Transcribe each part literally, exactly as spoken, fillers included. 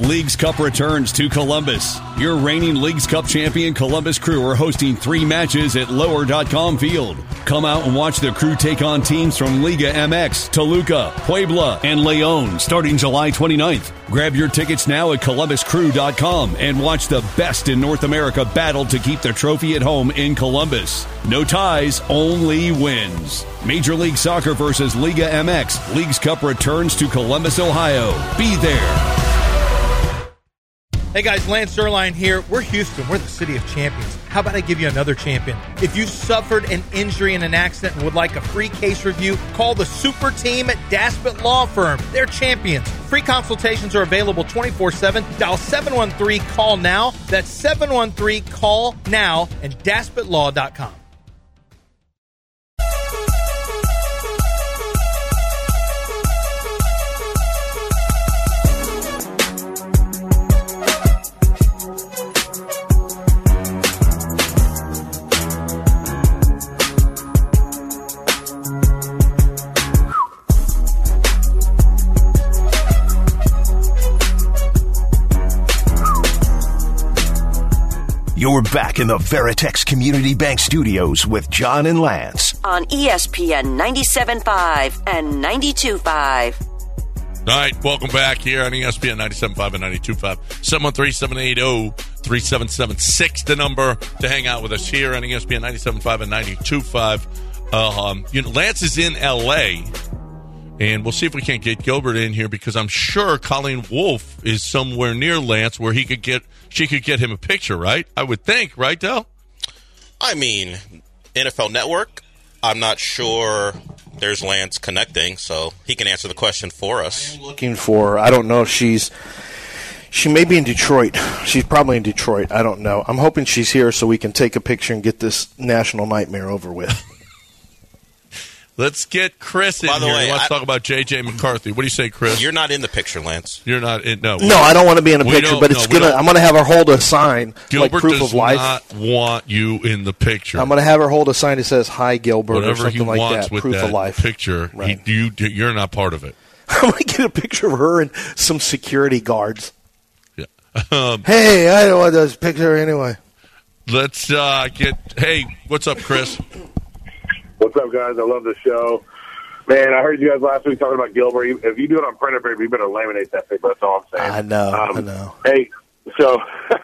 Leagues Cup returns to Columbus. Your reigning Leagues Cup champion Columbus Crew are hosting three matches at lower dot com Field. Come out and watch the Crew take on teams from Liga M X, Toluca, Puebla, and Leon starting July twenty-ninth. Grab your tickets now at columbus crew dot com and watch the best in North America battle to keep the trophy at home in Columbus. No ties, only wins. Major League Soccer versus Liga M X. Leagues Cup returns to Columbus, Ohio. Be there. Hey guys, Lance Zierlein here. We're Houston. We're the city of champions. How about I give you another champion? If you suffered an injury in an accident and would like a free case review, call the super team at Daspit Law Firm. They're champions. Free consultations are available twenty-four seven. Dial seven one three, call now. That's seven one three, call now and daspit law dot com. You're back in the Veritex Community Bank Studios with John and Lance. On E S P N ninety-seven point five and ninety-two point five. All right, welcome back here on E S P N ninety-seven point five and ninety-two point five. seven one three, seven eight zero, three seven seven six, the number to hang out with us here on E S P N ninety-seven point five and ninety-two point five. Uh, um, you know, Lance is in L A, and we'll see if we can't get Gilbert in here because I'm sure Colleen Wolfe is somewhere near Lance where he could get she could get him a picture, right? I would think, right, Del? I mean, N F L Network, I'm not sure there's Lance connecting, so he can answer the question for us. I'm looking for, I don't know if she's, she may be in Detroit. She's probably in Detroit. I don't know. I'm hoping she's here so we can take a picture and get this national nightmare over with. Let's get Chris in By the here. way, Let's I, talk about J J McCarthy. What do you say, Chris? You're not in the picture, Lance. You're not in. No, no, I don't want to be in the picture, but it's no, gonna. I'm gonna have her hold a sign Gilbert like proof does of life. not want you in the picture. I'm gonna have her hold a sign that says "Hi, Gilbert" Whatever or something he like wants that. with Proof that of life. Picture. Right. He, you, you're not part of it. I'm gonna get a picture of her and some security guards. Yeah. Um, hey, I don't want this picture anyway. Let's uh, get. Hey, what's up, Chris? What's up, guys? I love the show. Man, I heard you guys last week talking about Gilbert. If you do it on printer paper, you better laminate that paper. That's all I'm saying. I know. Um, I know. Hey, so,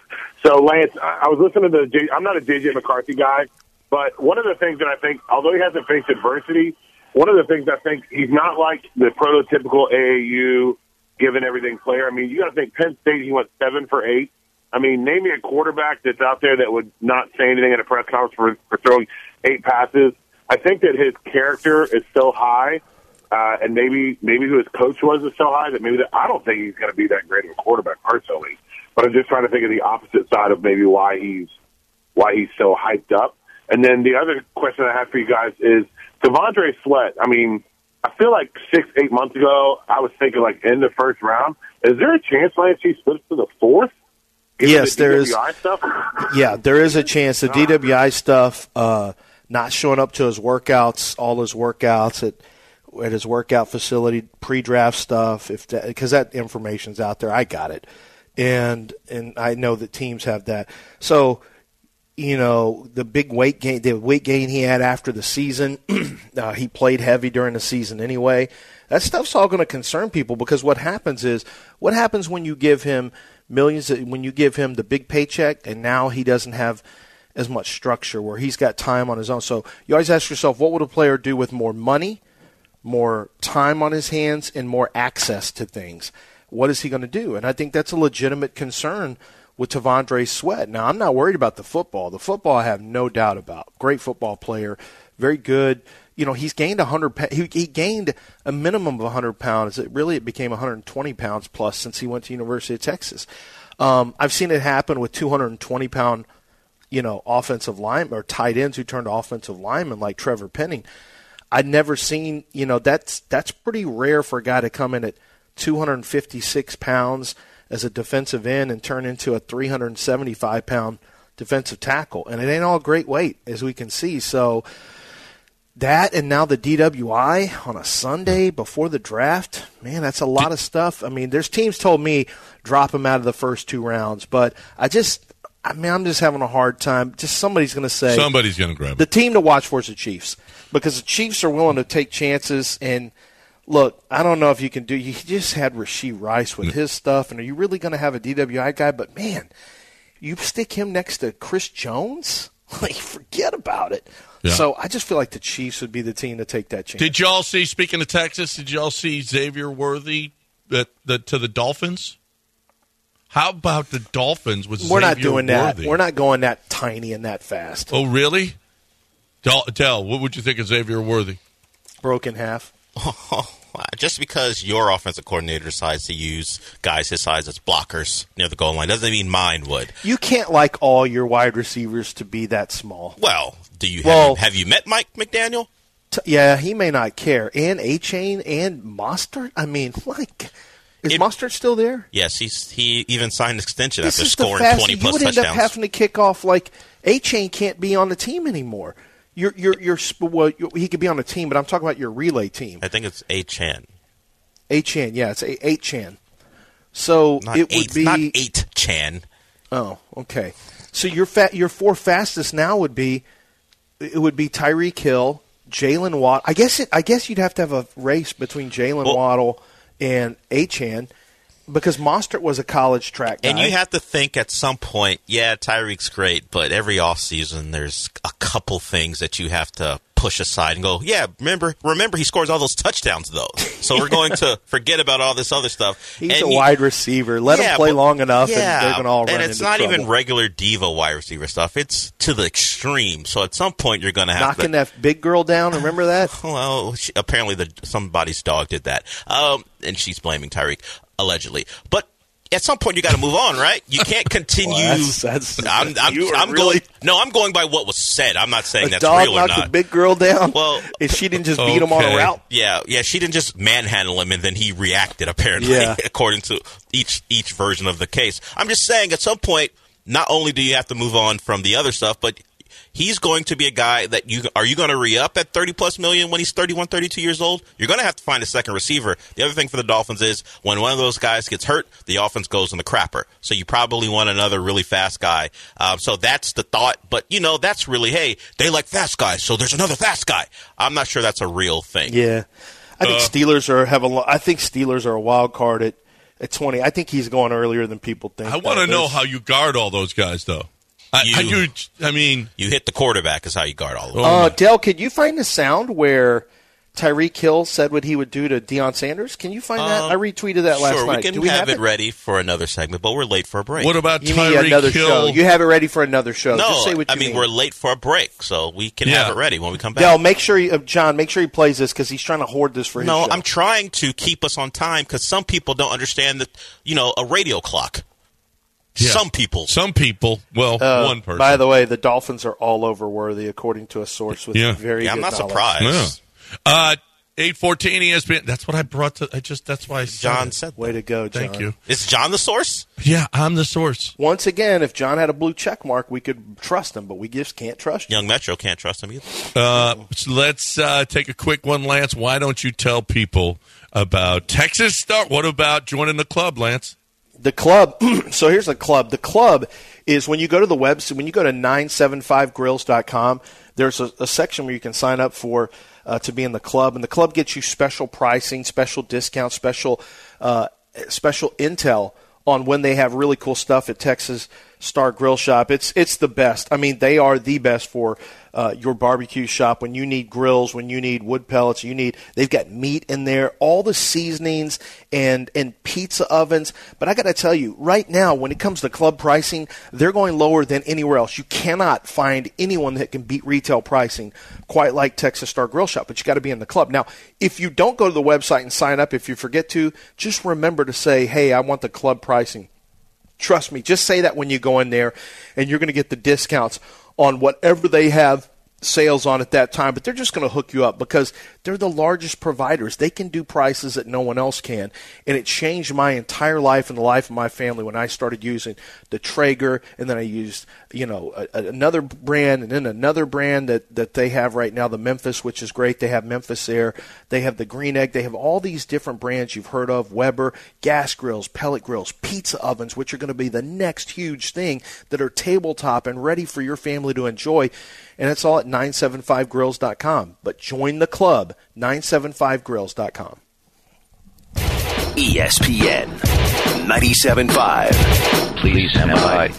so Lance, I was listening to J. I'm not a J J McCarthy guy, but one of the things that I think, although he hasn't faced adversity, one of the things I think he's not like the prototypical A A U given everything player. I mean, you got to think Penn State. He went seven for eight. I mean, name me a quarterback that's out there that would not say anything at a press conference for, for throwing eight passes. I think that his character is so high, uh, and maybe maybe who his coach was is so high that maybe that, I don't think he's going to be that great of a quarterback personally. But I'm just trying to think of the opposite side of maybe why he's why he's so hyped up. And then the other question I have for you guys is Devondre Sweat. I mean, I feel like six, eight months ago, I was thinking like in the first round. Is there a chance Lance he slips to the fourth? Yes, the there D is. W I stuff? Yeah, there is a chance. The D W I stuff. Uh, Not showing up to his workouts, all his workouts at at his workout facility, pre-draft stuff, if because that, that information's out there. I got it, and and I know that teams have that. So, you know, the big weight gain, the weight gain he had after the season, uh, he played heavy during the season anyway. That stuff's all going to concern people because what happens is, what happens when you give him millions, when you give him the big paycheck, and now he doesn't have as much structure where he's got time on his own. So you always ask yourself, what would a player do with more money, more time on his hands, and more access to things? What is he going to do? And I think that's a legitimate concern with Devondre Sweat. Now, I'm not worried about the football. The football I have no doubt about. Great football player, very good. You know, he's gained one hundred – he, he gained a minimum of one hundred pounds. It really, it became one hundred twenty pounds plus since he went to University of Texas. Um, I've seen it happen with two hundred twenty pound – you know, offensive linemen or tight ends who turned to offensive linemen like Trevor Penning. I'd never seen, you know, that's that's pretty rare for a guy to come in at two hundred fifty-six pounds as a defensive end and turn into a three hundred seventy-five pound defensive tackle. And it ain't all great weight, as we can see. So that and now the D W I on a Sunday before the draft, man, that's a lot of stuff. I mean, there's teams told me drop him out of the first two rounds, but I just, I mean, I'm just having a hard time. Just somebody's going to say. Somebody's going to grab him. The team to watch for is the Chiefs because the Chiefs are willing to take chances. And, look, I don't know if you can do – you just had Rashee Rice with his stuff, and are you really going to have a D W I guy? But, man, you stick him next to Chris Jones? Like, forget about it. Yeah. So I just feel like the Chiefs would be the team to take that chance. Did y'all see, speaking of Texas, did y'all see Xavier Worthy at the, to the Dolphins? How about the Dolphins with We're Xavier not doing Worthy? that. We're not going that tiny and that fast. Oh, really? Del, Del, what would you think of Xavier Worthy? Broken half. Just because your offensive coordinator decides to use guys his size as blockers near the goal line doesn't mean mine would. You can't like all your wide receivers to be that small. Well, do you well, have, have you met Mike McDaniel? T- yeah, he may not care. And A-Chain and Mostert? I mean, like, is it, Mostert still there? Yes, he's he even signed an extension this after is scoring fast, twenty plus touchdowns. You would touchdowns. end up having to kick off, like, A-Chain can't be on the team anymore. You're, you're, you're, well, you're, he could be on the team, but I'm talking about your relay team. I think it's A-Chan. A-Chan, yeah, it's eight-Chan. So not it eight, would be not eight-Chan. Oh, okay. So your fa- your four fastest now would be it would be Tyreek Hill, Jalen Watt. I guess it. I guess you'd have to have a race between Jalen well, Waddle and A-Chan because Mostert was a college track guy. And you have to think at some point, yeah, Tyreek's great, but every offseason there's a couple things that you have to push aside and go, yeah, remember remember he scores all those touchdowns, though. So we're going to forget about all this other stuff. He's and a you, wide receiver. Let yeah, him play but, long enough, yeah, and they're going to all run And it's into not trouble. even regular diva wide receiver stuff. It's to the extreme. So at some point you're going to have Knocking to... that big girl down, remember that? Well, she, apparently the, somebody's dog did that. Um, and she's blaming Tyreek, allegedly. But at some point, you got to move on, right? You can't continue. Well, that's, that's, I'm, I'm, you I'm really, going. No, I'm going by what was said. I'm not saying a that's dog real or knocked not. a big girl down. Well, if she didn't just beat okay. him on a route. Yeah, yeah. She didn't just manhandle him, and then he reacted. Apparently, yeah. according to each each version of the case. I'm just saying, at some point, not only do you have to move on from the other stuff, but he's going to be a guy that you are you going to re-up at thirty plus million when he's thirty-one, thirty-two years old? You're going to have to find a second receiver. The other thing for the Dolphins is when one of those guys gets hurt, the offense goes in the crapper. So you probably want another really fast guy. Um, so that's the thought. But, you know, that's really, hey, they like fast guys, so there's another fast guy. I'm not sure that's a real thing. Yeah. I think uh, Steelers are have a I think Steelers are a wild card at, at twenty. I think he's going earlier than people think. I want to know how you guard all those guys, though. I, You- I, do, I mean, You hit the quarterback is how you guard all of them. Uh, Dale, could you find the sound where Tyreek Hill said what he would do to Deion Sanders? Can you find that? Um, I retweeted that last sure, night. we can Do we have, have it ready for another segment, but we're late for a break. what about You mean Tyreek another Hill? show? You have it ready for another show. No, Just say what you I mean, mean. we're late for a break, so we can Yeah. have it ready when we come back. Dale, make sure, you, uh, John, make sure he plays this because he's trying to hoard this for his no, show. I'm trying to keep us on time because some people don't understand that, you know, a radio clock. Yeah. Some people. Some people. Well, Uh, one person. By the way, the Dolphins are all over Worthy, according to a source with Yeah. very Yeah, good I'm not knowledge. surprised. Yeah. Uh, eight fourteen E S P N. That's what I brought to. I just. That's why I said John it. said that. Way to go, John. Thank you. Is John the source? Yeah, I'm the source. Once again, if John had a blue check mark, we could trust him, but we just can't trust him. Young Metro can't trust him either. Uh, so let's uh, take a quick one, Lance. Why don't you tell people about Texas Star? What about joining the club, Lance? The club, so here's the club. The club is when you go to the website, when you go to nine seven five grills dot com, there's a, a section where you can sign up for uh, to be in the club. And the club gets you special pricing, special discounts, special uh, special intel on when they have really cool stuff at Texas Star Grill Shop. It's it's the best. I mean, they are the best for uh, your barbecue shop. When you need grills, when you need wood pellets, you need they've got meat in there, all the seasonings and and pizza ovens. But I got to tell you, right now, when it comes to club pricing, they're going lower than anywhere else. You cannot find anyone that can beat retail pricing quite like Texas Star Grill Shop. But you got to be in the club. Now, if you don't go to the website and sign up, if you forget to, just remember to say, "Hey, I want the club pricing." Trust me, just say that when you go in there, and you're going to get the discounts on whatever they have sales on at that time. But they're just going to hook you up because They're the largest providers. They can do prices that no one else can. And it changed my entire life and the life of my family when I started using the Traeger, and then I used, you know, a, a, another brand, and then another brand that, that they have right now, the Memphis, which is great. They have Memphis Air. They have the Green Egg. They have all these different brands you've heard of, Weber, gas grills, pellet grills, pizza ovens, which are going to be the next huge thing, that are tabletop and ready for your family to enjoy. And it's all at nine seven five grills dot com. But join the club, nine seven five grills dot com. E S P N ninety-seven point five. Please stand by.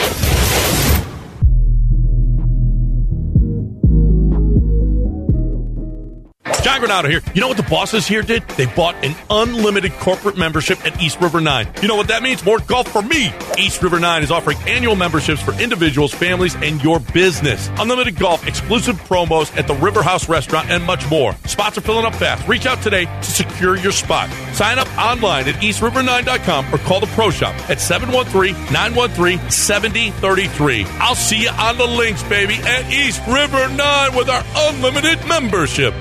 John Granado here. You know what the bosses here did? They bought an unlimited corporate membership at East River nine. You know what that means? More golf for me. East River nine is offering annual memberships for individuals, families, and your business. Unlimited golf, exclusive promos at the River House Restaurant, and much more. Spots are filling up fast. Reach out today to secure your spot. Sign up online at east river nine dot com or call the Pro Shop at seven one three, nine one three, seven zero three three. I'll see you on the links, baby, at East River nine with our unlimited membership.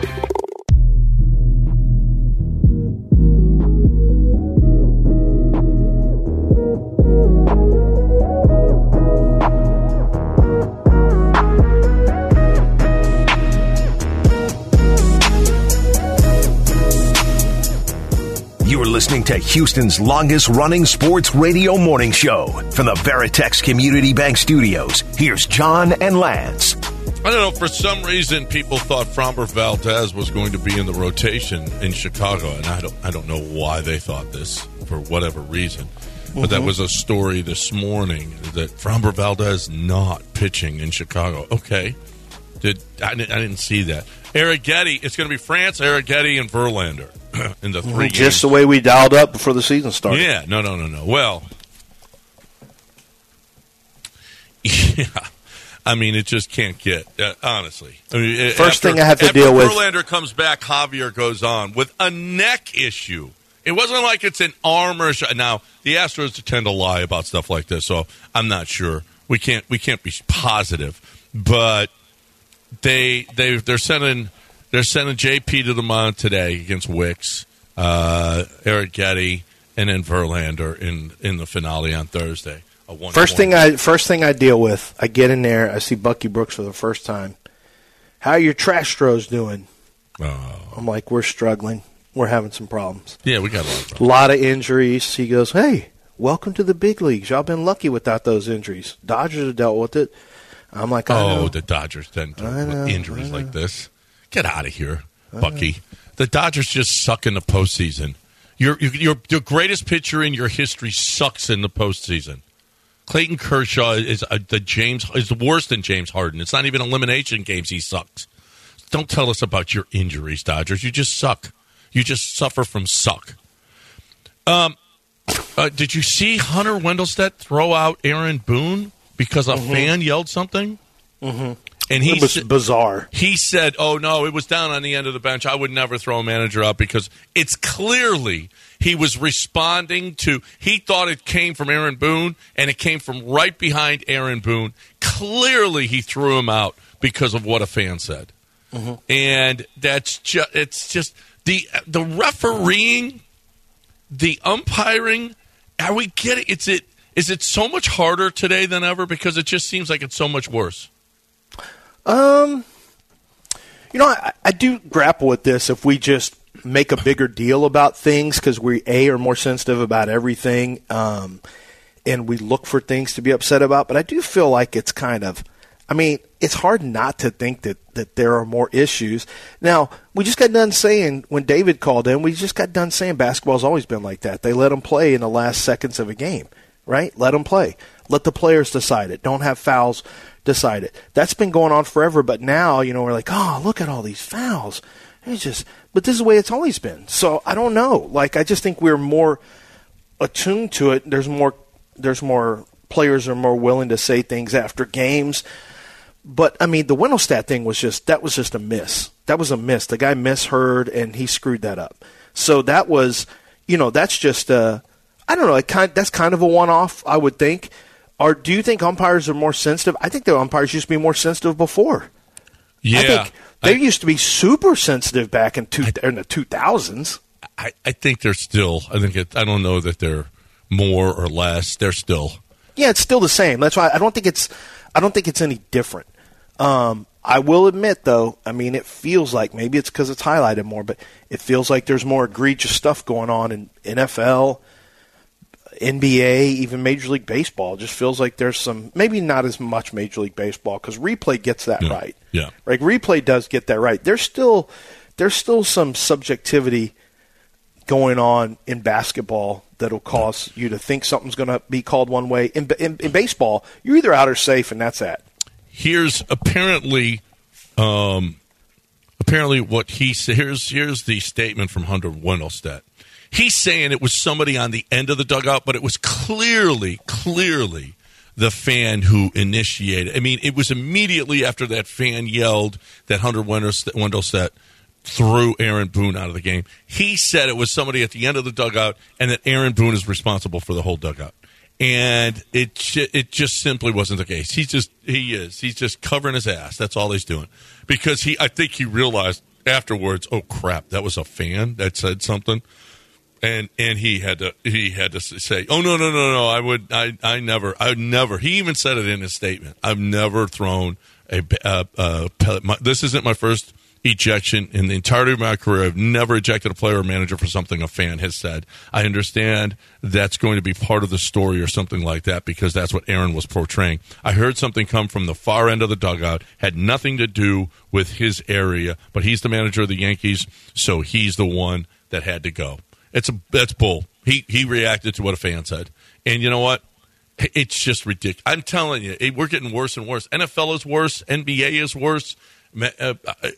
You're listening to Houston's longest-running sports radio morning show from the Veritex Community Bank Studios. Here's John and Lance. I don't know, for some reason people thought Framber Valdez was going to be in the rotation in Chicago, and I don't I don't know why they thought this, for whatever reason. Mm-hmm. But that was a story this morning that Framber Valdez not pitching in Chicago. Okay. Did I didn't, I didn't see that. Arrighetti, it's going to be France, Arrighetti, and Verlander in the three Just games. the way we dialed up before the season started. Yeah, no, no, no, no. Well, yeah. I mean, it just can't get, uh, honestly. I mean, First after, thing I have to after deal with. Verlander comes back, Javier goes on with a neck issue. It wasn't like it's an arm or a shot. Now, the Astros tend to lie about stuff like this, so I'm not sure. We can't we can't be positive. But they they they're sending they're sending J P to the mound today against Wicks, uh, Arrighetti, and then Verlander in, in the finale on Thursday. First thing I first thing I deal with, I get in there, I see Bucky Brooks for the first time. How are your trash throws doing? Oh. I'm like, we're struggling. We're having some problems. Yeah, we got a lot of problems. A lot of injuries. He goes, hey, welcome to the big leagues. Y'all been lucky without those injuries. Dodgers have dealt with it. I'm like, I oh, know. the Dodgers then deal I know, with injuries I know. like this. Get out of here, I Bucky. know. The Dodgers just suck in the postseason. Your your your greatest pitcher in your history sucks in the postseason. Clayton Kershaw is uh, the James is worse than James Harden. It's not even elimination games. He sucks. Don't tell us about your injuries, Dodgers. You just suck. You just suffer from suck. Um, uh, did you see Hunter Wendelstedt throw out Aaron Boone because a Mm-hmm. fan yelled something? Mm-hmm. And he it was sa- bizarre. He said, oh, no, it was down on the end of the bench. I would never throw a manager out because it's clearly he was responding to – he thought it came from Aaron Boone, and it came from right behind Aaron Boone. Clearly he threw him out because of what a fan said. Mm-hmm. And that's just – it's just the the refereeing, the umpiring, are we getting – it's it is it so much harder today than ever because it just seems like it's so much worse? Um, you know, I, I do grapple with this if we just make a bigger deal about things because we, A, are more sensitive about everything, um, and we look for things to be upset about. But I do feel like it's kind of, I mean, it's hard not to think that, that there are more issues. Now, we just got done saying, when David called in, we just got done saying basketball's always been like that. They let them play in the last seconds of a game, right? Let them play. Let the players decide it. Don't have fouls decide it. That's been going on forever, but now, you know, we're like, oh, look at all these fouls. It's just, but this is the way it's always been. So I don't know. Like, I just think we're more attuned to it. There's more, there's more players are more willing to say things after games. But I mean, the Wendelstedt thing was just, that was just a miss. That was a miss. The guy misheard and he screwed that up. So that was, you know, that's just a, I don't know. It kind, that's kind of a one-off, I would think. Or do you think umpires are more sensitive? I think the umpires used to be more sensitive before. Yeah. I think they I, used to be super sensitive back in, two, I, in the two thousands. I, I think they're still, I think it, I don't know that they're more or less. They're still. Yeah, it's still the same. That's why I don't think it's, I don't think it's any different. Um, I will admit, though, I mean, it feels like, maybe it's because it's highlighted more, but it feels like there's more egregious stuff going on in N F L, N B A, even Major League Baseball. It just feels like there's some, maybe not as much Major League Baseball, because replay gets that yeah. right. Yeah. Like, replay does get that right. There's still, there's still some subjectivity going on in basketball that'll cause you to think something's going to be called one way. In, in, in baseball, you're either out or safe, and that's that. Here's apparently, um, apparently what he said. Here's here's the statement from Hunter Wendelstedt. He's saying it was somebody on the end of the dugout, but it was clearly, clearly the fan who initiated. I mean, it was immediately after that fan yelled that Hunter Wendelstedt threw Aaron Boone out of the game. He said it was somebody at the end of the dugout, and that Aaron Boone is responsible for the whole dugout. And it it just simply wasn't the case. He's just he is he's just covering his ass. That's all he's doing, because he I think he realized afterwards, oh crap, that was a fan that said something, and and he had to he had to say, oh no no no no, I would I I never I would never. He even said it in his statement. I've never thrown a, a, a pellet. My, this isn't my first ejection in the entirety of my career. I've never ejected a player or manager for something a fan has said. I understand that's going to be part of the story or something like that, because that's what Aaron was portraying. I heard something come from the far end of the dugout, had nothing to do with his area, but he's the manager of the Yankees, so he's the one that had to go. It's a that's bull. He he reacted to what a fan said, and you know what? It's just ridiculous. I'm telling you, it, we're getting worse and worse. N F L is worse. N B A is worse. Uh,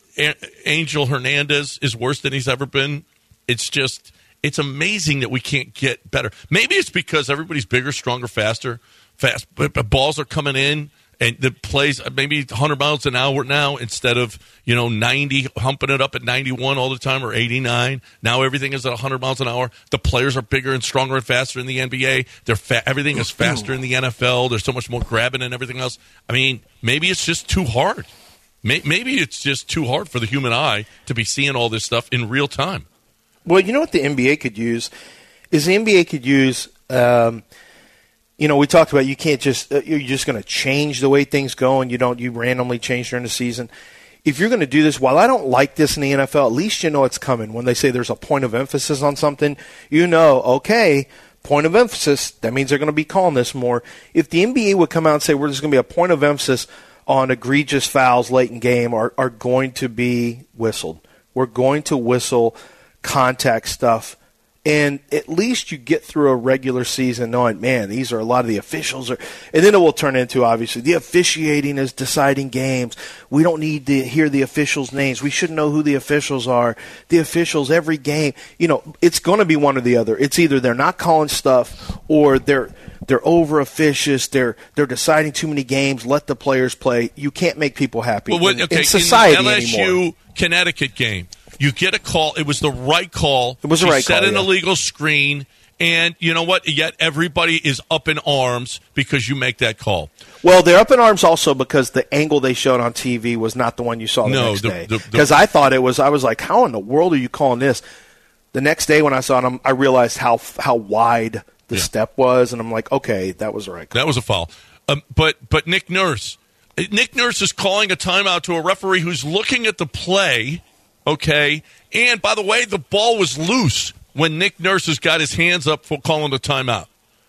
Angel Hernandez is worse than he's ever been. It's just, it's amazing that we can't get better. Maybe it's because everybody's bigger, stronger, faster. Fast but balls are coming in, and the plays maybe one hundred miles an hour now instead of, you know, ninety, humping it up at ninety-one all the time, or eighty-nine. Now everything is at one hundred miles an hour. The players are bigger and stronger and faster in the N B A. They're fa- everything is faster in the N F L. There's so much more grabbing and everything else. I mean, maybe it's just too hard. Maybe it's just too hard for the human eye to be seeing all this stuff in real time. Well, you know what the N B A could use is the N B A could use. Um, you know, we talked about you can't just uh, you're just going to change the way things go, and you don't you randomly change during the season. If you're going to do this, while I don't like this in the N F L, at least you know it's coming. When they say there's a point of emphasis on something, you know, okay, point of emphasis. That means they're going to be calling this more. If the N B A would come out and say, well, there's going to be a point of emphasis on egregious fouls late in game, are, are going to be whistled. We're going to whistle contact stuff. And at least you get through a regular season knowing, man, these are a lot of the officials. Are, and then it will turn into, obviously, the officiating is deciding games. We don't need to hear the officials' names. We should know who the officials are. The officials, every game. You know, it's going to be one or the other. It's either they're not calling stuff or they're they're over-officious. They're, they're deciding too many games. Let the players play. You can't make people happy well, what, in, okay, in society in the L S U anymore. Connecticut game. You get a call. It was the right call. It was the she right set call, an yeah. illegal screen, and you know what? Yet everybody is up in arms because you make that call. Well, they're up in arms also because the angle they showed on T V was not the one you saw the no, next the, day. Because Because I thought it was. I was like, how in the world are you calling this? The next day when I saw them, I realized how how wide the yeah. step was, and I'm like, okay, that was the right call. That was a foul. Um, but but Nick Nurse, Nick Nurse is calling a timeout to a referee who's looking at the play. Okay, and by the way, the ball was loose when Nick Nurse has got his hands up for calling the timeout.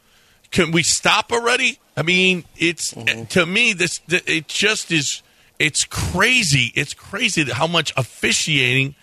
Can we stop already? I mean, it's mm-hmm. to me this it just is. It's crazy. It's crazy how much officiating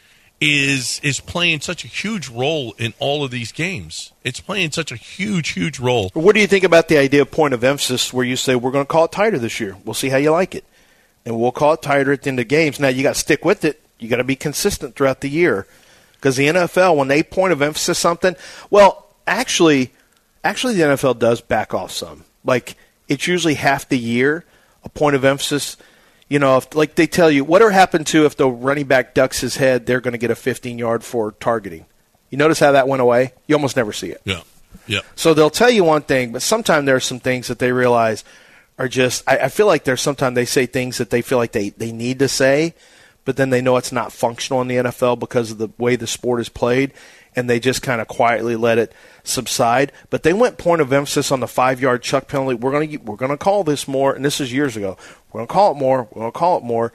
is is playing such a huge role in all of these games. It's playing such a huge, huge role. What do you think about the idea of point of emphasis, where you say we're going to call it tighter this year? We'll see how you like it, and we'll call it tighter at the end of games. Now you got to stick with it. You got to be consistent throughout the year, because the N F L, when they point of emphasis something, well, actually, actually the N F L does back off some. Like, it's usually half the year, a point of emphasis. You know, if, like they tell you, whatever happened to if the running back ducks his head, they're going to get a fifteen-yard for targeting. You notice how that went away? You almost never see it. Yeah, yeah. So they'll tell you one thing, but sometimes there are some things that they realize are just I, I feel like there's sometimes they say things that they feel like they, they need to say, but then they know it's not functional in the N F L because of the way the sport is played, and they just kind of quietly let it subside. But they went point of emphasis on the five-yard chuck penalty. We're going to we're going to call this more, and this is years ago. We're going to call it more. We're going to call it more.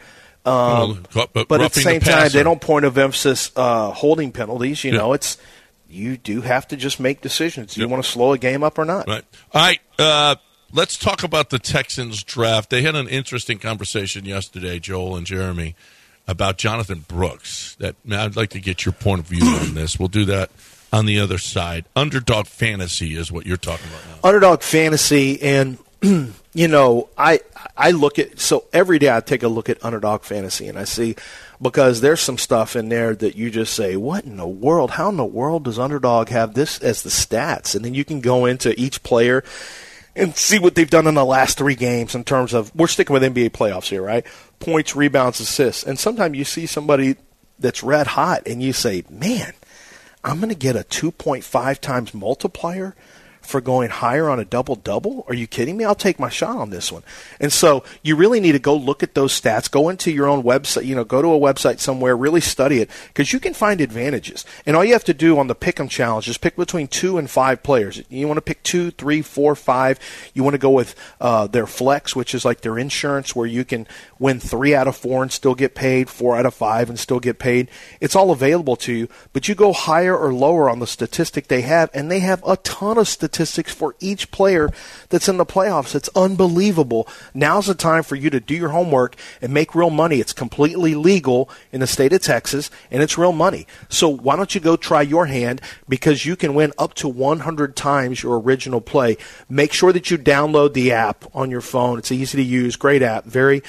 Um, well, but but at the same the time, they don't point of emphasis uh, holding penalties. You yeah. know, it's you do have to just make decisions. Do you yep. want to slow a game up or not? Right. All right. Uh, let's talk about the Texans draft. They had an interesting conversation yesterday, Joel and Jeremy, about Jonathan Brooks. That I'd like to get your point of view on this. We'll do that on the other side. Underdog fantasy is what you're talking about now. Underdog fantasy, and you know, I I look at so every day I take a look at Underdog fantasy, and I see because there's some stuff in there that you just say, what in the world? How in the world does Underdog have this as the stats? And then you can go into each player and see what they've done in the last three games in terms of, we're sticking with N B A playoffs here, right? Points, rebounds, assists. And sometimes you see somebody that's red hot and you say, man, I'm going to get a two point five times multiplier for going higher on a double-double? Are you kidding me? I'll take my shot on this one. And so you really need to go look at those stats. Go into your own website, you know, go to a website somewhere, really study it, because you can find advantages. And all you have to do on the Pick'em Challenge is pick between two and five players. You want to pick two, three, four, five. You want to go with uh, their flex, which is like their insurance, where you can win three out of four and still get paid, four out of five and still get paid. It's all available to you, but you go higher or lower on the statistic they have, and they have a ton of statistics for each player that's in the playoffs. It's unbelievable. Now's the time for you to do your homework and make real money. It's completely legal in the state of Texas, and it's real money. So why don't you go try your hand, because you can win up to one hundred times your original play. Make sure that you download the app on your phone. It's easy to use, great app, very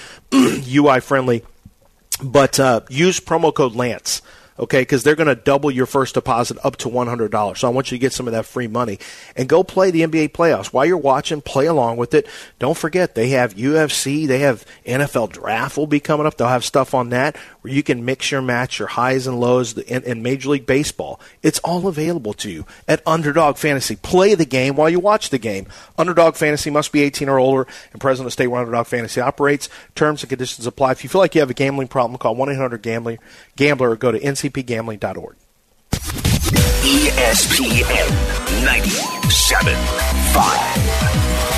U I friendly. But uh, use promo code Lance. Okay, because they're going to double your first deposit up to one hundred dollars. So I want you to get some of that free money. And go play the N B A playoffs. While you're watching, play along with it. Don't forget, they have U F C. They have N F L Draft will be coming up. They'll have stuff on that where you can mix your match, your highs and lows in, in Major League Baseball. It's all available to you at Underdog Fantasy. Play the game while you watch the game. Underdog Fantasy must be eighteen or older and present in the state where Underdog Fantasy operates. Terms and conditions apply. If you feel like you have a gambling problem, call one eight hundred gambler Gambler or go to N C P gambling dot org. E S P N ninety-seven point five.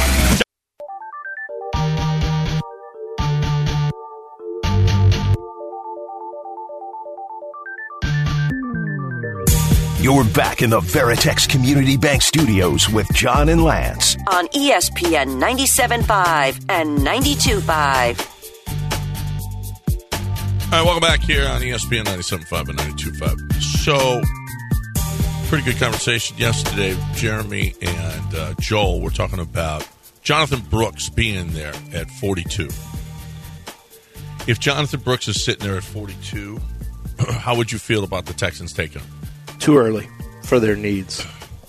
You're back in the Veritex Community Bank Studios with John and Lance on E S P N ninety-seven point five and ninety-two point five. All right, welcome back here on E S P N ninety-seven point five and ninety-two point five. So, pretty good conversation yesterday. Jeremy and uh, Joel were talking about Jonathan Brooks being there at forty-two. If Jonathan Brooks is sitting there at forty-two, how would you feel about the Texans taking him? Too early for their needs.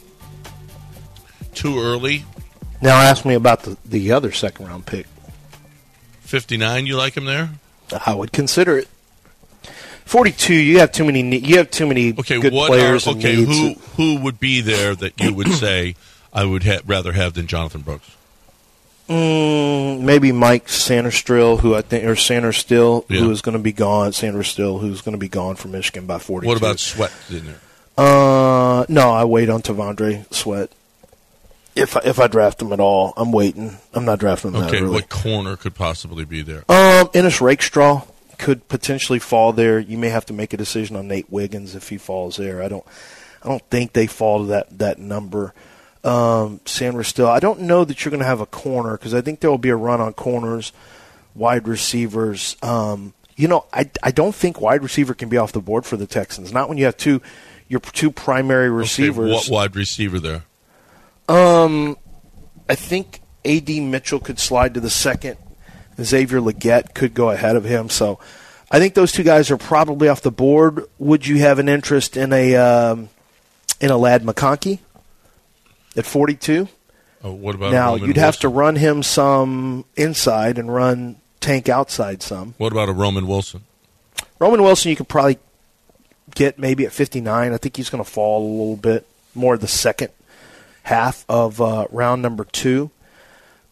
Too early? Now ask me about the, the other second-round pick. fifty-nine, you like him there? I would consider it. forty-two, you have too many. You have too many okay, good what players. Are, and okay, needs. who who would be there that you would say I would ha- rather have than Jonathan Brooks? Mm, maybe Mike Sanderstill, who I think, or Sanderstill, yeah. who is going to be gone. Sanderstill, who's going to be gone from Michigan by forty-two. What about Sweat in there? Uh, no, I wait on Tavondre Sweat. If I, if I draft him at all, I'm waiting. I'm not drafting him. Okay, that early. what corner could possibly be there? Um, Ennis Rakestraw could potentially fall there. You may have to make a decision on Nate Wiggins if he falls there. I don't, I don't think they fall to that that number. Um, Sandra Still, I don't know that you're going to have a corner because I think there will be a run on corners, wide receivers. Um, you know, I, I don't think wide receiver can be off the board for the Texans. Not when you have two your two primary receivers. Okay, what wide receiver there? Um, I think A D Mitchell could slide to the second. Xavier Legette could go ahead of him. So I think those two guys are probably off the board. Would you have an interest in a um, in a Ladd McConkey at forty-two? Oh, what about now? Roman You'd Wilson? have to run him some inside and run Tank outside some. What about a Roman Wilson? Roman Wilson, you could probably get maybe at fifty-nine. I think he's going to fall a little bit more the second half of uh, round number two.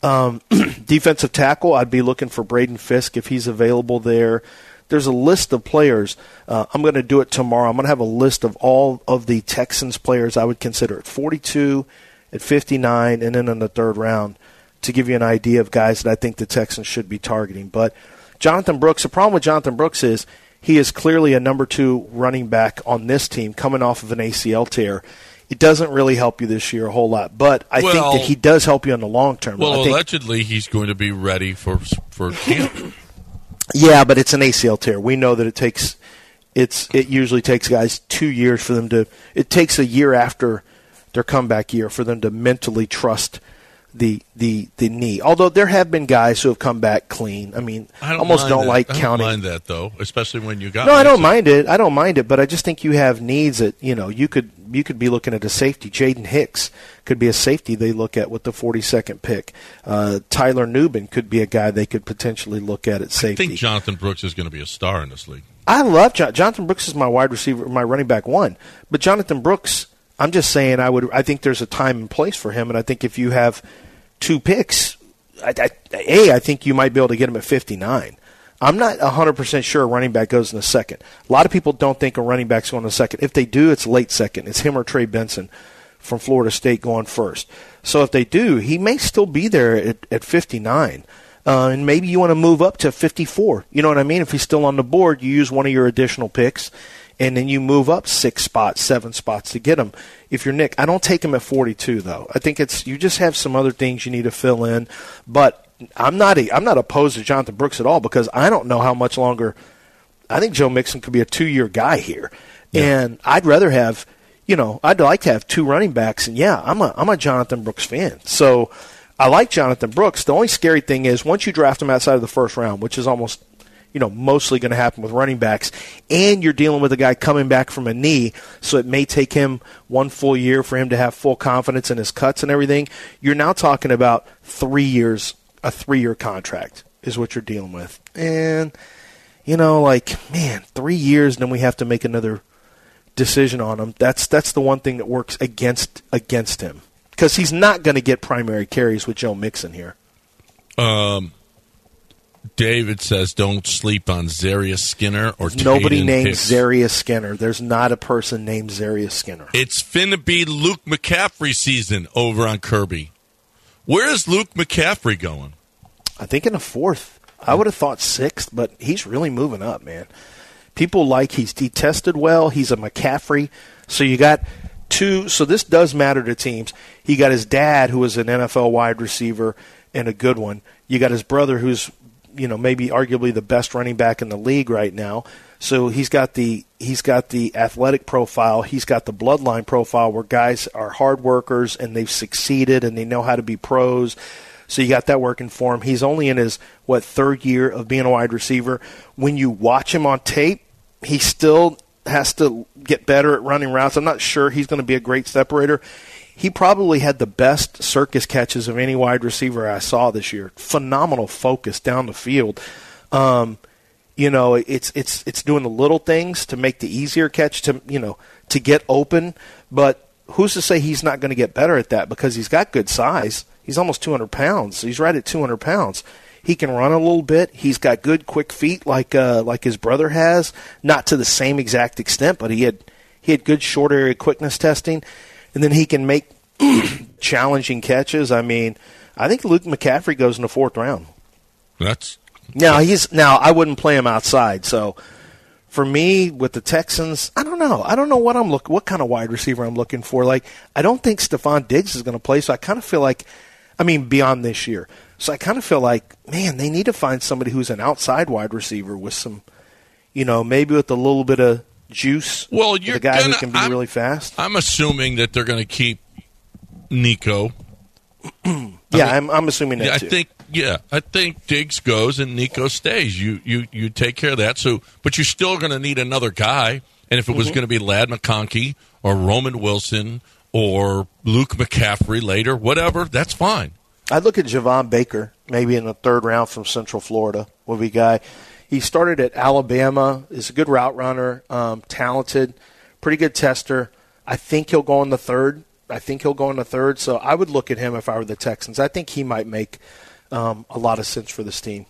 Um, defensive tackle, I'd be looking for Braden Fisk if he's available there. There's a list of players. Uh, I'm going to do it tomorrow. I'm going to have a list of all of the Texans players I would consider at forty-two, at fifty-nine, and then in the third round to give you an idea of guys that I think the Texans should be targeting. But Jonathan Brooks, the problem with Jonathan Brooks is he is clearly a number two running back on this team coming off of an A C L tear. It doesn't really help you this year a whole lot, but I well, think that he does help you in the long term. Well, I think, allegedly he's going to be ready for for camp. Yeah, but it's an A C L tear. We know that it takes it's it usually takes guys two years for them to. It takes a year after their comeback year for them to mentally trust the the the knee. Although there have been guys who have come back clean. I mean, I don't almost don't that. like I don't counting. mind that though, especially when you got. No, I don't it. mind it. I don't mind it, but I just think you have needs that you know you could you could be looking at a safety. Jaden Hicks could be a safety they look at with the forty-second pick. Uh, Tyler Nubin could be a guy they could potentially look at at safety. I think Jonathan Brooks is going to be a star in this league. I love John- Jonathan Brooks is my wide receiver, my running back one. But Jonathan Brooks, I'm just saying I would. I think there's a time and place for him, and I think if you have two picks, I, I, A, I think you might be able to get him at fifty-nine. I'm not one hundred percent sure a running back goes in the second. A lot of people don't think a running back's going in the second. If they do, it's late second. It's him or Trey Benson from Florida State going first. So if they do, he may still be there at, at fifty-nine. Uh, and maybe you want to move up to fifty-four. You know what I mean? If he's still on the board, you use one of your additional picks, and then you move up six spots, seven spots to get him. If you're Nick, I don't take him at forty-two, though. I think it's you just have some other things you need to fill in. But I'm not a, I'm not opposed to Jonathan Brooks at all because I don't know how much longer. I think Joe Mixon could be a two-year guy here. Yeah. And I'd rather have, you know, I'd like to have two running backs. And, yeah, I'm a I'm a Jonathan Brooks fan. So I like Jonathan Brooks. The only scary thing is once you draft him outside of the first round, which is almost – you know, mostly going to happen with running backs, and you're dealing with a guy coming back from a knee, so it may take him one full year for him to have full confidence in his cuts and everything. You're now talking about three years, a three-year contract is what you're dealing with. And, you know, like, man, three years, and then we have to make another decision on him. That's that's the one thing that works against against him because he's not going to get primary carries with Joe Mixon here. Um. David says, "Don't sleep on Zarius Skinner or nobody Taden named Hicks. Zarius Skinner. There's not a person named Zarius Skinner. It's finna be Luke McCaffrey season over on Kirby. Where is Luke McCaffrey going? I think in the fourth. I would have thought sixth, but he's really moving up, man. People like he's he tested well. He's a McCaffrey. So you got two. So this does matter to teams. He got his dad, who was an N F L wide receiver and a good one. You got his brother, who's you know, maybe arguably the best running back in the league right now. So he's got the he's got the athletic profile. He's got the bloodline profile where guys are hard workers and they've succeeded and they know how to be pros. So you got that working for him. He's only in his, what, third year of being a wide receiver. When you watch him on tape, he still has to get better at running routes. I'm not sure he's going to be a great separator. He probably had the best circus catches of any wide receiver I saw this year. Phenomenal focus down the field. Um, you know, it's it's it's doing the little things to make the easier catch to you know to get open. But who's to say he's not going to get better at that because he's got good size. He's almost two hundred pounds. He's right at two hundred pounds. He can run a little bit. He's got good quick feet like uh, like his brother has. Not to the same exact extent, but he had he had good short area quickness testing. And then he can make challenging catches. I mean, I think Luke McCaffrey goes in the fourth round. That's now he's now I wouldn't play him outside. So for me with the Texans, I don't know. I don't know what I'm look what kind of wide receiver I'm looking for. Like I don't think Stephon Diggs is going to play. So I kind of feel like, I mean, beyond this year. So I kind of feel like, man, they need to find somebody who's an outside wide receiver with some, you know, maybe with a little bit of juice. Well, you're the guy gonna, who can be I'm, really fast. I'm assuming that they're going to keep Nico. yeah, I mean, I'm, I'm assuming that yeah, too. I think yeah, I think Diggs goes and Nico stays. You you you take care of that. So, but you're still going to need another guy. And if it was mm-hmm. going to be Ladd McConkey or Roman Wilson or Luke McCaffrey later, whatever, that's fine. I'd look at Javon Baker, maybe in the third round from Central Florida. Would be a guy. He started at Alabama. Is a good route runner, um, talented, pretty good tester. I think he'll go in the third. I think he'll go in the third. So I would look at him if I were the Texans. I think he might make um, a lot of sense for this team.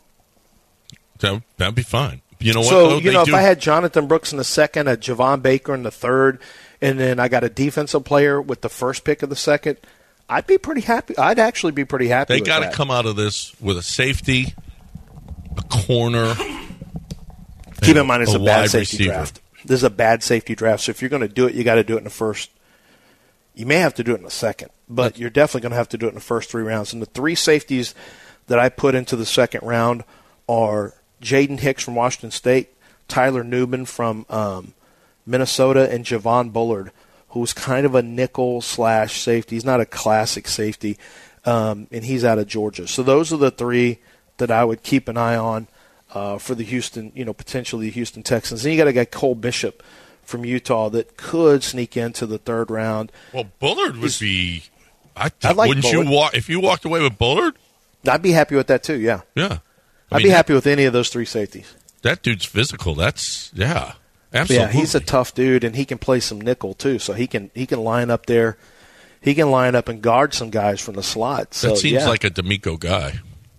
That that'd be fine. You know what? So though? you They know, do- if I had Jonathan Brooks in the second, a Javon Baker in the third, and then I got a defensive player with the first pick of the second, I'd be pretty happy. I'd actually be pretty happy. They with got to that. come out of this with a safety, a corner. Keep and in mind, it's a, a bad wide safety receiver. draft. This is a bad safety draft. So if you're going to do it, you got to do it in the first. You may have to do it in the second, but you're definitely going to have to do it in the first three rounds. And the three safeties that I put into the second round are Jaden Hicks from Washington State, Tyler Newman from um, Minnesota, and Javon Bullard, who's kind of a nickel slash safety. He's not a classic safety, um, and he's out of Georgia. So those are the three that I would keep an eye on uh, for the Houston, you know, potentially the Houston Texans. Then you got a guy, Cole Bishop from Utah, that could sneak into the third round. Well, Bullard would be. I, I like wouldn't Bullard. you walk if you walked away with Bullard? I'd be happy with that too. Yeah, Yeah, I I'd mean, be that- happy with any of those three safeties. That dude's physical. That's yeah, But absolutely. yeah, he's a tough dude, and he can play some nickel too. So he can he can line up there. He can line up and guard some guys from the slot. So that seems yeah. like a D'Amico guy.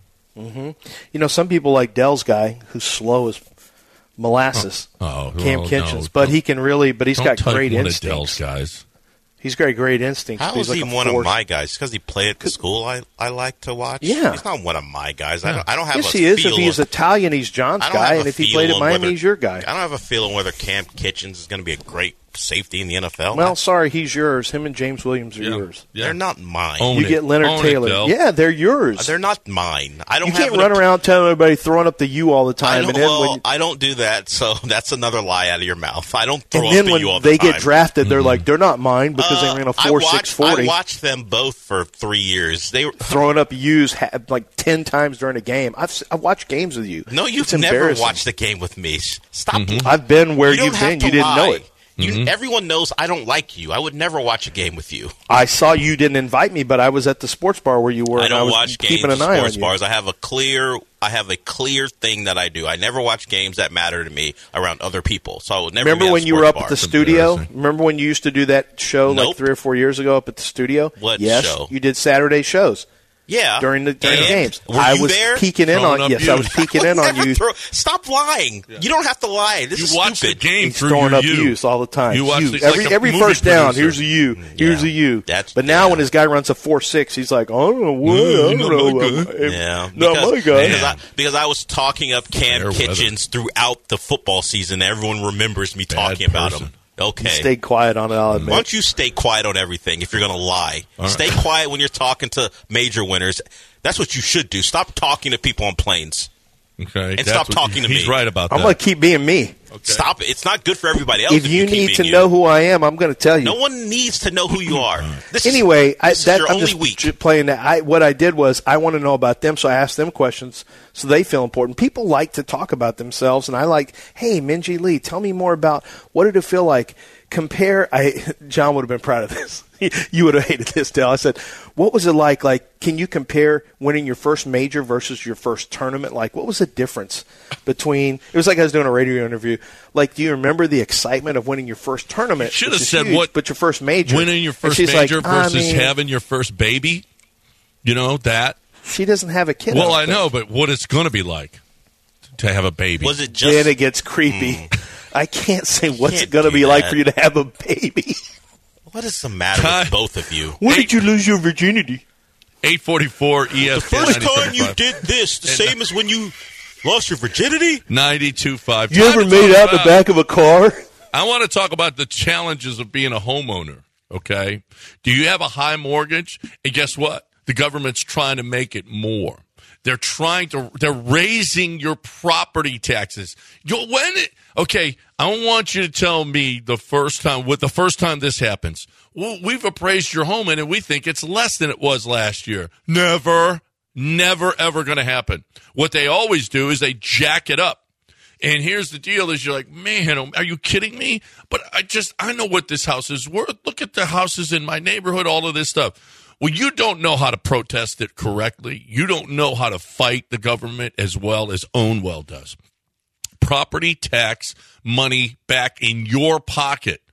You know, some people like Dell's guy, who's slow as molasses, Oh, Cam well, Kitchens, no, but don't- he can really. But he's Don't got touch great one instincts. of Dell's guys. He's got great instincts. How He's is like he a one force. of my guys? Because he played at the school I, I like to watch. Yeah. He's not one of my guys. I don't. I don't have Yes, a he is. feel If he's of- Italian, he's John's I don't guy, have and a if he feel played at on Miami, whether- he's your guy. I don't have a feeling whether Cam Kitchens is going to be a great safety in the N F L. Well, sorry, he's yours. Him and James Williams are Yeah. yours. Yeah. They're not mine. Own You it. get Leonard Own it, Taylor. Dell. Yeah, they're yours. They're not mine. I don't You have can't an run op- around telling everybody throwing up the U all the I time, don't, and then well, when you, I don't do that, so that's another lie out of your mouth. I don't throw and up then the when U all the they time. get drafted, they're like, they're not mine because Uh, they ran a I four watched- six forty. I watched them both for three years. They were, Throwing up U's ha- like ten times during a game. I've s- I've watched games with you. no, you've It's never embarrassing. watched the game with me. Stop. I've been where you don't you've have been. to You didn't know lie. it. You, Everyone knows I don't like you. I would never watch a game with you. I saw you didn't invite me, but I was at the sports bar where you were. I and don't I was watch games keeping at an eye sports on you. bars. I have a clear, I have a clear thing that I do. I never watch games that matter to me around other people. So I would never. Remember be at a when you were sports up bar. at the studio? embarrassing. Remember when you used to do that show like Nope. three or four years ago up at the studio? What yes, show? you did Saturday shows Yeah, during the during the And? games. Were I you was there? peeking in Throwing on up yes, you. I was peeking in on Never you. throw- Stop lying. You don't have to lie. This You is watch stupid. the game He's through throwing your up U. U's all the time. You watch U's. the- every like a every movie first down. producer. Here's a U. Here's Yeah. a U. That's- but now yeah. when his guy runs a four six, he's like, I don't know what. I don't not know. my what- guy. Yeah, not because, my guy. Because I, because I was talking up Cam Fair weather. Kitchens throughout the football season. Everyone remembers me Bad talking about person. him. Okay. Stay quiet on it. I'll admit. Why don't you stay quiet on everything if you're going to lie? right. Stay quiet when you're talking to major winners. That's what you should do. Stop talking to people on planes. Okay, And that's stop what- talking to He's me. right about I'm that. going to keep being me. Okay. Stop it. It's not good for everybody else. If you keep need being to you. know who I am, I'm going to tell you. no one needs to know who you are. This is- Anyway, I, this is that, your I'm only just week. j- playing that. I, what I did was I want to know about them, so I asked them questions so they feel important. People like to talk about themselves, and I like, hey, Minji Lee, tell me more about what did it feel like? Compare. I John would have been proud of this. You would have hated this, Dale. I said, what was it like? Like, can you compare winning your first major versus your first tournament? Like, what was the difference between? It was like I was doing a radio interview. Like, do you remember the excitement of winning your first tournament? Should which have is said huge, what- but your first major, winning your And first she's like, major I versus mean, having your first baby. You know that. She doesn't have a kid. Well, don't I think. know, but what it's going to be like to have a baby. Was it just? Then it gets creepy. I can't say what's Can't it going to do be like that. for you to have a baby. What is the matter Ty- with both of you? When did you lose your virginity? eight forty-four E S P N The first time you ninety-seven point five. did this, the same as when you lost your virginity. ninety-two point five. You ever made out in the back of a car? I want to talk about the challenges of being a homeowner, okay? Do you have a high mortgage? And guess what? The government's trying to make it more. They're trying to, they're raising your property taxes. You, when it, okay, I want you to tell me the first time, what the first time this happens. Well, we've appraised your home and we think it's less than it was last year. Never, never, ever going to happen. What they always do is they jack it up. And here's the deal is you're like, man, are you kidding me? But I just, I know what this house is worth. Look at the houses in my neighborhood, all of this stuff. Well, you don't know how to protest it correctly. You don't know how to fight the government as well as Ownwell does. Property tax money back in your pocket,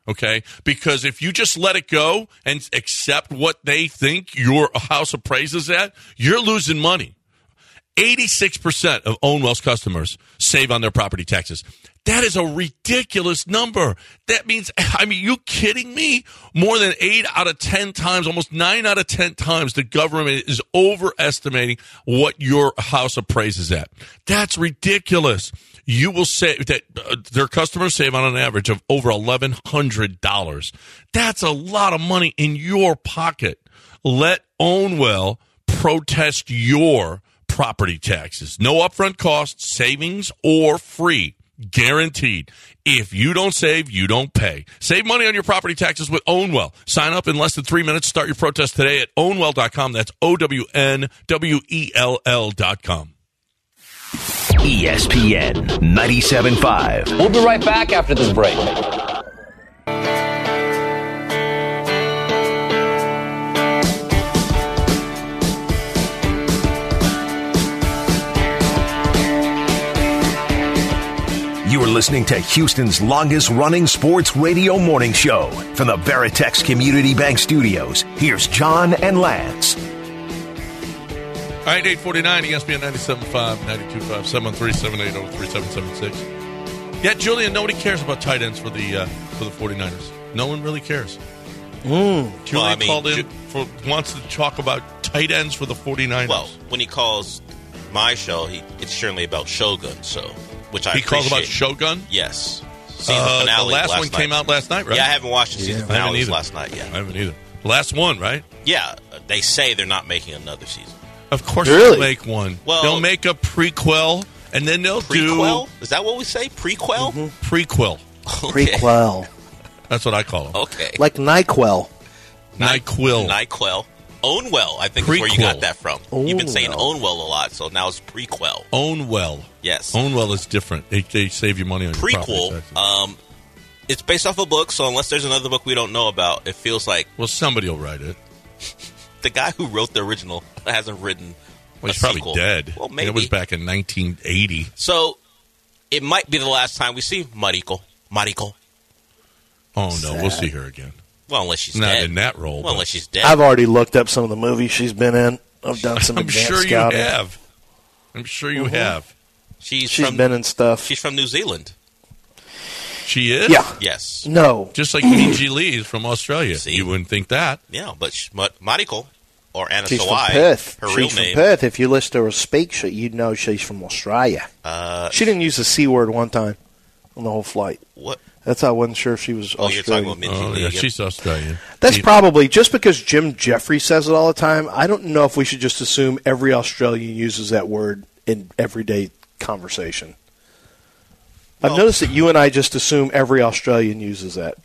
okay? Because if you just let it go and accept what they think your house appraises at, you're losing money. eighty-six percent of Ownwell's customers save on their property taxes. That is a ridiculous number. That means, I mean, you kidding me? More than eight out of ten times, almost nine out of ten times, the government is overestimating what your house appraises at. That's ridiculous. You will save that uh, their customers save on an average of over eleven hundred dollars. That's a lot of money in your pocket. Let Ownwell protest your property taxes. No upfront costs, savings, or free. Guaranteed. If you don't save, you don't pay. Save money on your property taxes with Ownwell. Sign up in less than three minutes. Start your protest today at ownwell dot com. That's O W N W E L L dot com. E S P N ninety-seven point five. We'll be right back after this break. You are listening to Houston's longest-running sports radio morning show. From the Veritex Community Bank Studios, here's John and Lance. All right, eight forty-nine, E S P N ninety-seven point five, ninety-two point five, seven one three, seven eight zero, three seven seven six. Yeah, Julian, nobody cares about tight ends for the uh, for the 49ers. No one really cares. Mm. Julian well, I mean, called in, Ju- for, wants to talk about tight ends for the 49ers. Well, when he calls my show, he, it's certainly about Shogun, so... Which I he calls about appreciate. Shogun? Yes. Season Uh, finale the last, last one night. came out last night, right? Yeah, I haven't watched the season I haven't finale either. last night yet. I haven't either. Last one, right? Yeah, they say they're not making another season. Of course Really? they'll make one. Well- they'll make a prequel, and then they'll Prequel? Is that what we say? Prequel? do prequel. Okay. Prequel. That's what I call them. Okay. Like NyQuil. NyQuil. NyQuil. Ownwell, I think is where you Prequel. got that from. You've been saying Ownwell. Ownwell a lot, so now it's prequel. Ownwell. Yes. Ownwell is different. They, they save you money on your property Prequel. taxes. Um, it's based off a book, so unless there's another book we don't know about, it feels like Well, somebody will write it. the guy who wrote the original hasn't written Well, he's a probably sequel. dead. Well, maybe. It was back in nineteen eighty. So it might be the last time we see Mariko. Mariko. Oh, no. Sad. We'll see her again. Well, unless she's Not dead. in that role. Well, but unless she's dead. I've already looked up some of the movies she's been in. I've done some I'm advanced sure you scouting. have. I'm sure you Mhm. have. she's She's from, been in stuff. She's from New Zealand. She is? Yeah. Yes. No. Just like Minji Lee is from Australia. See? You wouldn't think that. Yeah, but she, but Mariko, or Anna She's Sawai, from Perth. her she's real from name. Perth. If you listen to her speak, she- you'd know she's from Australia. Uh, She didn't use the C word one time on the whole flight. what? That's how I wasn't sure if she was Oh, you're Australian. talking about Minji Oh, Lee yeah, again? she's Australian. That's She- probably just because Jim Jeffrey says it all the time. I don't know if we should just assume every Australian uses that word in everyday conversation. I've Well- noticed that you and I just assume every Australian uses that.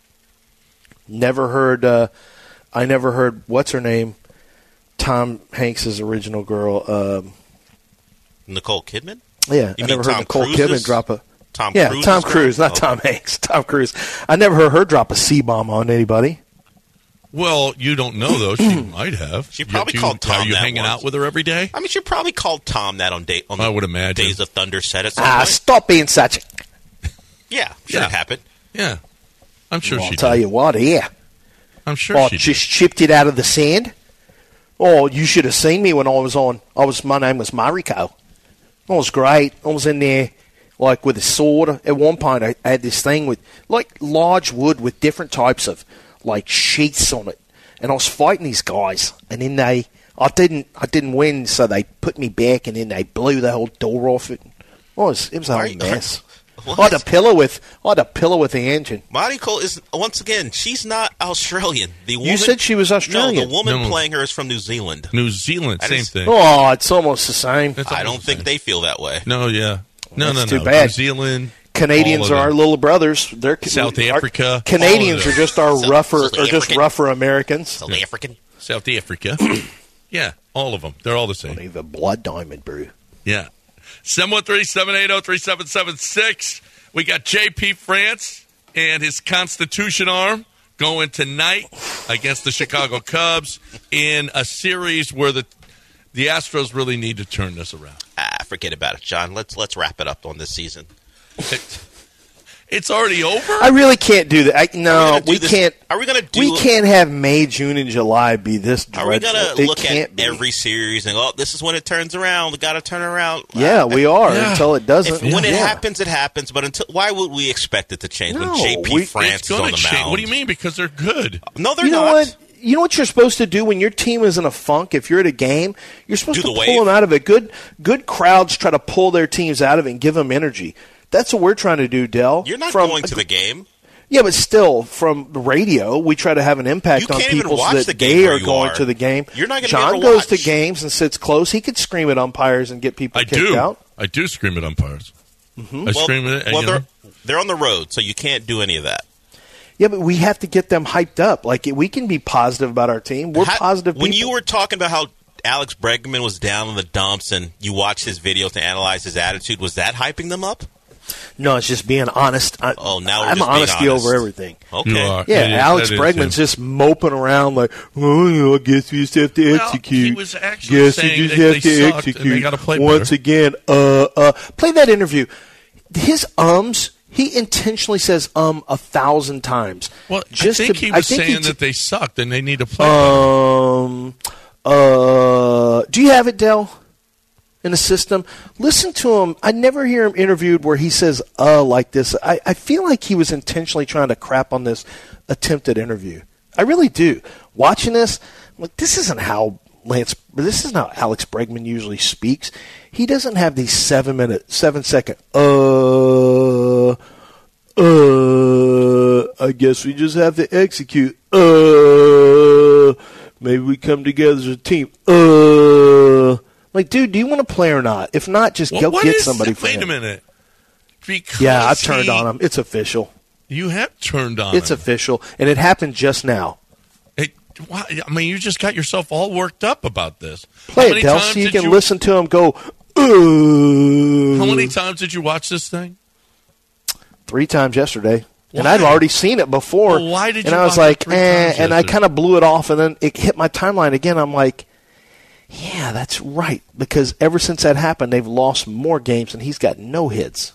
Never heard. Uh, I never heard. What's her name? Tom Hanks' original girl. Um, Nicole Kidman? yeah, You I mean never heard Tom Nicole Cruise's- Kidman drop a. Tom yeah, Cruise's Tom girl? Cruise, not Oh. Tom Hanks. Tom Cruise. I never heard her drop a C bomb on anybody. Well, you don't know, though. She might have. She probably You- called Tom Are you that hanging once. out with her every day? I mean, she probably called Tom that on, day, on I the would imagine. Days of Thunder set at some Ah, point. stop being such. a... Yeah, sure Yeah. it happened. Yeah. I'm sure I'll she tell did. you what, here. I'm sure Oh, she just did. chipped it out of the sand. Oh, you should have seen me when I was on. I was. My name was Mariko. I was great. I was in there, like with a sword. At one point, I had this thing with like large wood with different types of like sheaths on it, and I was fighting these guys. And then they, I didn't, I didn't win, so they put me back, and then they blew the whole door off it. It was, it was a Are whole you- mess. What? I had a pillow with, I had a pillow with the engine. Mariko is, once again, she's not Australian. The woman, You said she was Australian. No, the woman No. playing her is from New Zealand. New Zealand, I same just- thing. Oh, it's almost the same. It's I almost don't the think same. they feel that way. No, yeah. No, That's no, too no. bad. New Zealand. Canadians all are of our them. little brothers. They're South our- Africa, Canadians all are of just our South- rougher, South or just African. rougher Americans. South African. South Africa. Yeah, all of them. They're all the same. Leave a blood diamond brew. Yeah. seven one three, seven eight zero, three seven seven six. We got J P France and his Constitution arm going tonight against the Chicago Cubs in a series where the the Astros really need to turn this around. Ah, forget about it, John. Let's let's wrap it up on this season. It's already over? I really can't do that. I, no, we, we this, can't. Are we going to do We can't have May, June, and July be this dreadful. Are we going to look at be. every series and, oh, this is when it turns around. We got to turn around. Yeah, uh, we are yeah. until it doesn't. If, when yeah. it happens, it happens. But until why would we expect it to change No, when J P we, France is on the mound? What do you mean? Because they're good. No, they're you know not. what? You know what you're supposed to do when your team is in a funk? If you're at a game, you're supposed Do to the pull wave. them out of it. Good, good crowds try to pull their teams out of it and give them energy. That's what we're trying to do, Dell. You're not From, going to the game. Yeah, but still, from the radio, we try to have an impact You on can't even people watch so that the game they where are you going are. to the game. You're not gonna be John able to goes to watch. games and sits close. He could scream at umpires and get people I kicked do. out. I do scream at umpires. Mm-hmm. I Well, scream at well you know. they're, they're on the road, so you can't do any of that. Yeah, but we have to get them hyped up. Like, we can be positive about our team. We're How- positive people. When you were talking about how Alex Bregman was down in the dumps and you watched his videos to analyze his attitude, was that hyping them up? No, it's just being honest. I, Oh, now we're I'm just being honesty honest. over everything. Okay. You are. Yeah, That is- Alex that is Bregman's him. just moping around like, oh, you know, I guess we just have to Well, execute. he was actually Guess saying we just that have they to sucked and execute. they gotta play Once better. again, uh, uh, play that interview. His ums, he intentionally says um a thousand times. Well, just I think to, he was I think saying he t- that they sucked and they need to play better. Um, uh, do you have it, Dell? In the system, listen to him. I never hear him interviewed where he says "uh" like this. I, I feel like he was intentionally trying to crap on this attempted interview. I really do. Watching this, I'm like, this isn't how Lance. This isn't how Alex Bregman usually speaks. He doesn't have these seven minute, seven second. Uh, uh. I guess we just have to execute. Uh. Maybe we come together as a team. Uh. Like, dude, do you want to play or not? If not, just Well, go what get is somebody that? for Wait him. a minute. Because Yeah, I've turned he- on him. It's official. You have turned on It's him. official, and it happened just now. It, why, I mean, you just got yourself all worked up about this. Play How it, many Del, times so you did can you- listen to him go, uh. How many times did you watch this thing? Three times yesterday. And Why? I'd already seen it before. Well, why did and you I was watch it like, three eh, times and I yesterday? kind of blew it off, and then it hit my timeline again. I'm like, yeah, that's right. Because ever since that happened, they've lost more games, and he's got no hits.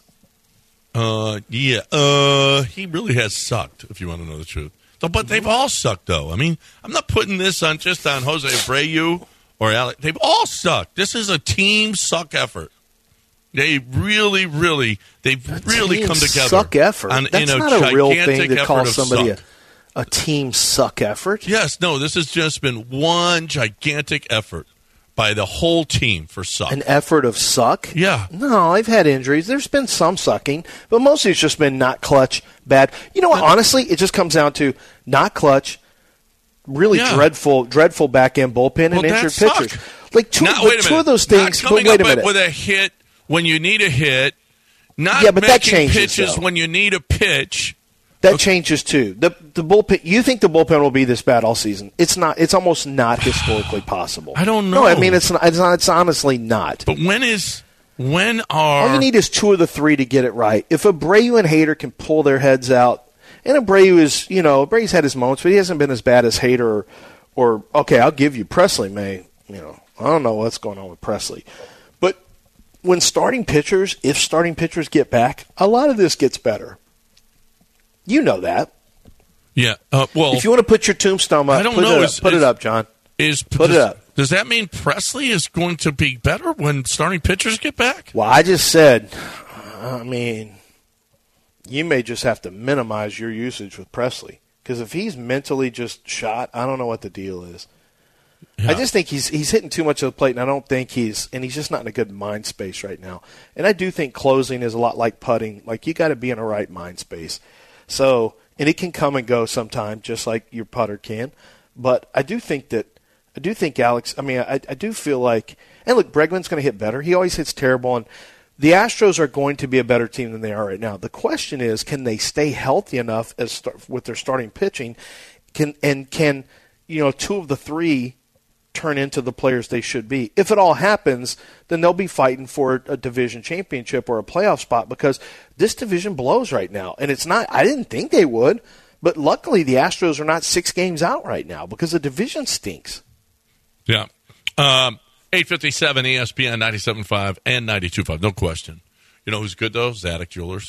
Uh, yeah. Uh, he really has sucked, if you want to know the truth. So, but they've all sucked, though. I mean, I'm not putting this on just on Jose Abreu or Alex. They've all sucked. This is a team suck effort. They really, really, they've really Team come together. Suck effort. On, That's in not a real gigantic thing to effort call of somebody a, suck. a team suck effort. Yes, no, this has just been one gigantic effort by the whole team for suck. An effort of suck? Yeah. No, I've had injuries. There's been some sucking, but mostly it's just been not clutch, bad. You know what? Honestly, it just comes down to not clutch, really Yeah. dreadful, dreadful back end bullpen Well, and that injured sucked. pitchers. Like two, Not- but wait a two minute. of those Not things. But coming wait a up minute. with a hit when you need a hit. Not Yeah, but that making changes, pitches though. when you need a pitch. That changes too. The the bullpen. You think the bullpen will be this bad all season? It's not. It's almost not historically possible. I don't No, I know. mean it's not, it's not. It's honestly not. But when is when are All you need is two of the three to get it right. If Abreu and Hader can pull their heads out, and Abreu is, you know, Abreu's had his moments, but he hasn't been as bad as Hader or, or okay, I'll give you Presley may, you know, I don't know what's going on with Presley. But when starting pitchers, if starting pitchers get back, a lot of this gets better. You know that. yeah? Uh, well, If you want to put your tombstone up, I don't put, know. It, Is- up. put is- it up, John. is Put does, it up. Does that mean Presley is going to be better when starting pitchers get back? Well, I just said, I mean, you may just have to minimize your usage with Presley. Because if he's mentally just shot, I don't know what the deal is. Yeah. I just think he's he's hitting too much of the plate, and I don't think he's – and he's just not in a good mind space right now. And I do think closing is a lot like putting. Like, you got to be in a right mind space. So – and it can come and go sometime, just like your putter can. But I do think that – I do think Alex – I mean, I, I do feel like – and look, Bregman's going to hit better. He always hits terrible, and the Astros are going to be a better team than they are right now. The question is, can they stay healthy enough as start, with their starting pitching? Can and can you know two of the three turn into the players they should be? If it all happens, then they'll be fighting for a division championship or a playoff spot because this division blows right now. And it's not. I didn't think they would, but luckily the Astros are not six games out right now because the division stinks. Yeah. Um, eight fifty-seven E S P N ninety-seven point five and ninety-two point five. No question. You know who's good, though? Zadig Jewelers.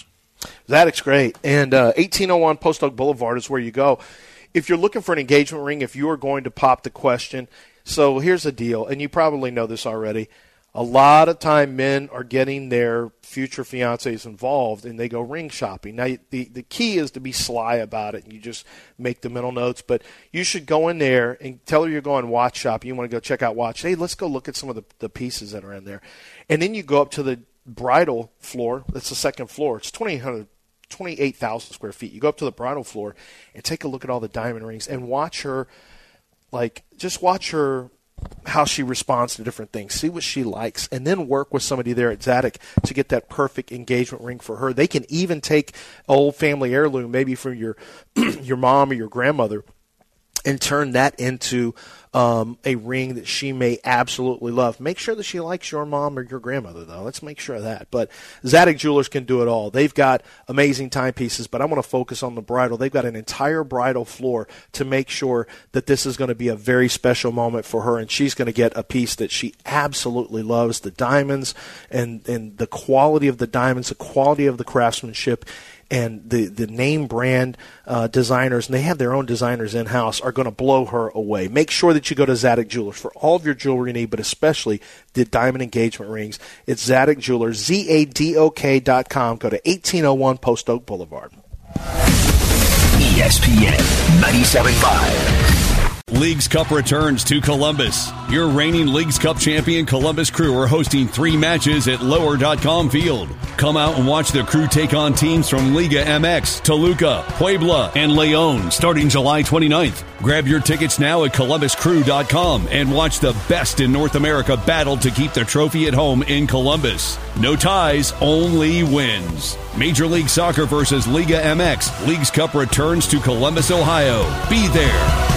Zadok's great. And uh, eighteen oh one Post Oak Boulevard is where you go. If you're looking for an engagement ring, if you are going to pop the question, so here's the deal, and you probably know this already. A lot of time men are getting their future fiancés involved, and they go ring shopping. Now, the, the key is to be sly about it, and you just make the mental notes. But you should go in there and tell her you're going watch shopping. You want to go check out watch. Hey, let's go look at some of the, the pieces that are in there. And then you go up to the bridal floor. That's the second floor. It's twenty-eight thousand square feet. You go up to the bridal floor and take a look at all the diamond rings and watch her, like, just watch her – how she responds to different things. See what she likes, and then work with somebody there at Zadok to get that perfect engagement ring for her. They can even take old family heirloom, maybe from your your mom or your grandmother, and turn that into um, a ring that she may absolutely love. Make sure that she likes your mom or your grandmother, though. Let's make sure of that. But Zadok Jewelers can do it all. They've got amazing timepieces, but I want to focus on the bridal. They've got an entire bridal floor to make sure that this is going to be a very special moment for her, and she's going to get a piece that she absolutely loves. The diamonds and, and the quality of the diamonds, the quality of the craftsmanship, and the, the name brand uh, designers, and they have their own designers in-house, are going to blow her away. Make sure that you go to Zadok Jewelers for all of your jewelry need, but especially the diamond engagement rings. It's Zadok Jewelers, Z A D O K dot com. Go to eighteen oh one Post Oak Boulevard. E S P N ninety-seven point five. Leagues Cup returns to Columbus. Your reigning Leagues Cup champion Columbus Crew are hosting three matches at lower dot com field. Come out and watch the Crew take on teams from Liga M X, Toluca, Puebla, and Leon starting July twenty-ninth. Grab your tickets now at columbus crew dot com and watch the best in North America battle to keep the trophy at home in Columbus. No ties, only wins. Major League Soccer versus Liga M X. Leagues Cup returns to Columbus, Ohio. Be there.